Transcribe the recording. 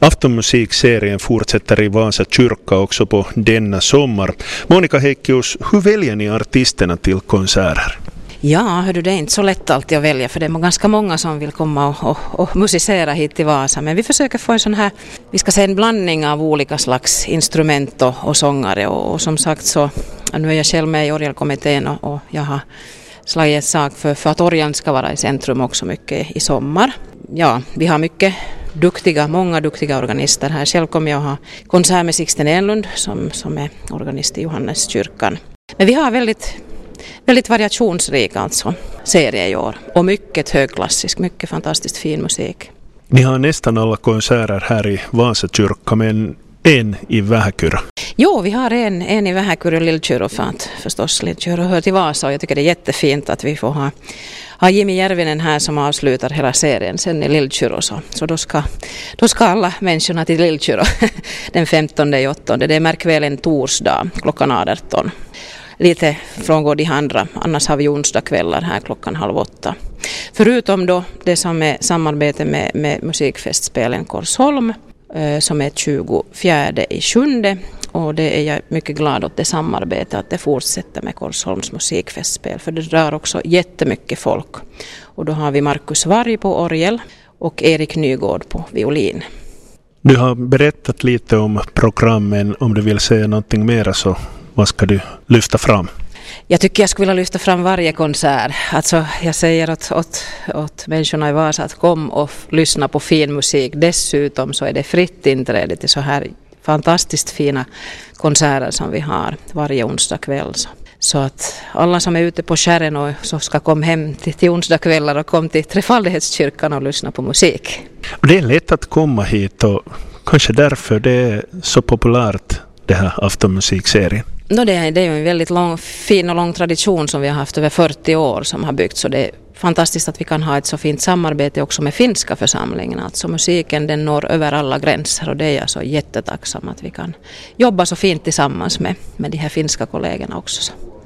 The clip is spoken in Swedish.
Aftonmusikserien fortsätter i Vasa kyrka också på denna sommar. Monica Heikkius, hur väljer ni artisterna till konserter? Ja, det är inte så lätt alltid att välja för det är ganska många som vill komma och musicera hit till Vasa. Men vi försöker få en sån här, vi ska säga en blandning av olika slags instrument och sångare. Och som sagt så, nu är jag själv med i orgelkommittén och jag har slagit ett sak för att orgeln ska vara i centrum också mycket i sommar. Ja, vi har många duktiga organister här. Själv kommer jag ha konsert med Sixten Enlund som är organist i Johanneskyrkan. Men vi har väldigt variationsrik alltså serie i år och mycket högklassisk, mycket fantastiskt fin musik. Ni har nästan alla konserter här i Vasa kyrka, men en i Vähäkyrö. Jo, vi har en i Vähäkyrö, Lillkyrö, för att förstås Lillkyrö hör till Vasa och jag tycker det är jättefint att vi får ha Jimmy Järvinen här som avslutar hela serien sen i Lillkyrö. Så då ska alla människorna till Lillkyrö den 15/8. Det är märkväl en torsdag klockan 18. Lite frångå de andra, annars har vi onsdagskvällar här klockan 7:30. Förutom då det som är samarbete med musikfestspelen Korsholm som är 24/7 och det är jag mycket glad åt det samarbetet att det fortsätter med Korsholms musikfestspel för det drar också jättemycket folk. Och då har vi Markus Varg på orgel och Erik Nygård på violin. Du har berättat lite om programmen, om du vill säga någonting mer så vad ska du lyfta fram? Jag tycker jag skulle vilja lyfta fram varje konsert. Alltså jag säger åt människorna i Vasa att kom och lyssna på fin musik. Dessutom så är det fritt inträde till så här fantastiskt fina konserter som vi har varje onsdag kväll. Så att alla som är ute på skärren och så ska komma hem till onsdagskvällar och kom till Trefaldighetskyrkan och lyssna på musik. Det är lätt att komma hit och kanske därför det är så populärt det här aftonmusikserien. Det är ju en väldigt fin och lång tradition som vi har haft över 40 år som har byggts. Så det är fantastiskt att vi kan ha ett så fint samarbete också med finska församlingen. Alltså musiken den når över alla gränser och det är jag så jättetacksam att vi kan jobba så fint tillsammans med de här finska kollegorna också.